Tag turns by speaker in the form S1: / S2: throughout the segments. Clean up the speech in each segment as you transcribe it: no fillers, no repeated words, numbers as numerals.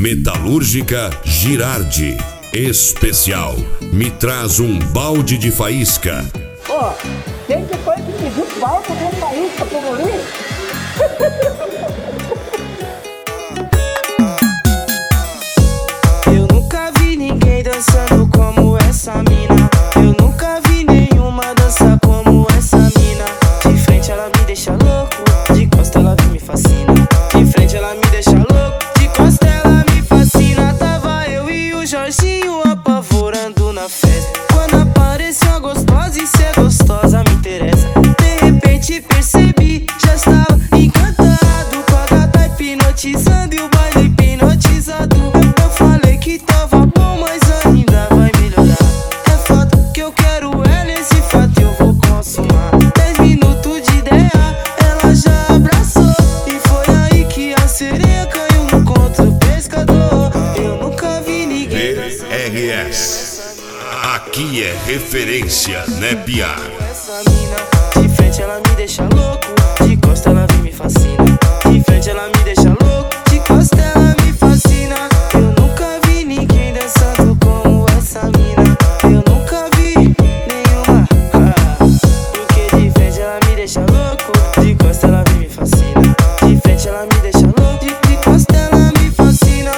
S1: Metalúrgica Girardi. Especial. Me traz um balde de faísca.
S2: Ó, quem que foi que pediu balde de faísca pro Luiz?
S3: Eu nunca vi ninguém dançando como essa mina. Eu nunca vi nenhuma dança como essa mina. De frente ela me deixa louco, de costa ela me fascina. De frente ela me deixa louco, de costa ela me fascina. Tava eu e o Jorginho apavorando na festa. Quando apareceu a gostosa e ser gostosa me interessa. De repente percebi, já estava encantado com a gata hipnotizando e o baile hipnotizado. Eu falei que tava bom, mas ainda vai melhorar. É fato que eu quero ela, esse fato eu vou consumar. 10 minutos de ideia, ela já abraçou. E foi aí que a sereia caiu no conto do pescador. Eu nunca vi ninguém
S1: BRS. Aqui é referência, né, Pia?
S3: essa mina. De frente ela me deixa louco, de costa ela me fascina. De frente ela me deixa louco, de costa ela me fascina. Eu nunca vi ninguém dançando como essa mina. Eu nunca vi nenhuma. Porque de frente ela me deixa louco, de costa ela me fascina. De frente ela me deixa louco, de costa ela me fascina.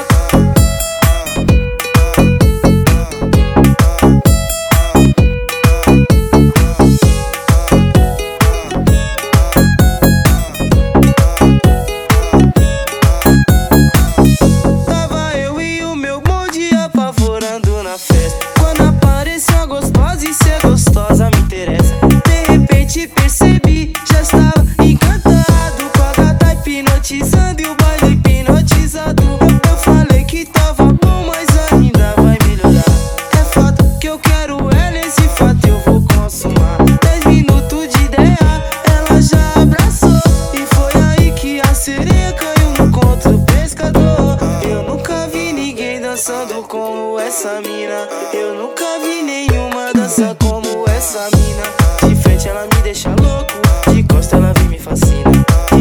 S3: Tava eu e o meu bonde apavorando na festa. Quando apareceu a gostosa e ser gostosa me interessa. De repente percebi, já estava encantado com a gata hipnotizando e o baile hipnotizado. Eu falei que tava bom, mas ainda vai melhorar. É fato que eu quero ela, esse fato eu vou consumar. 10 minutos de ideia, ela já abraçou. E foi aí que a sereia caiu no conto do pescador. Eu nunca vi ninguém dançando como essa mina. Eu nunca vi nenhuma dança como essa mina. De frente ela me deixa louco, de costa ela me fascina.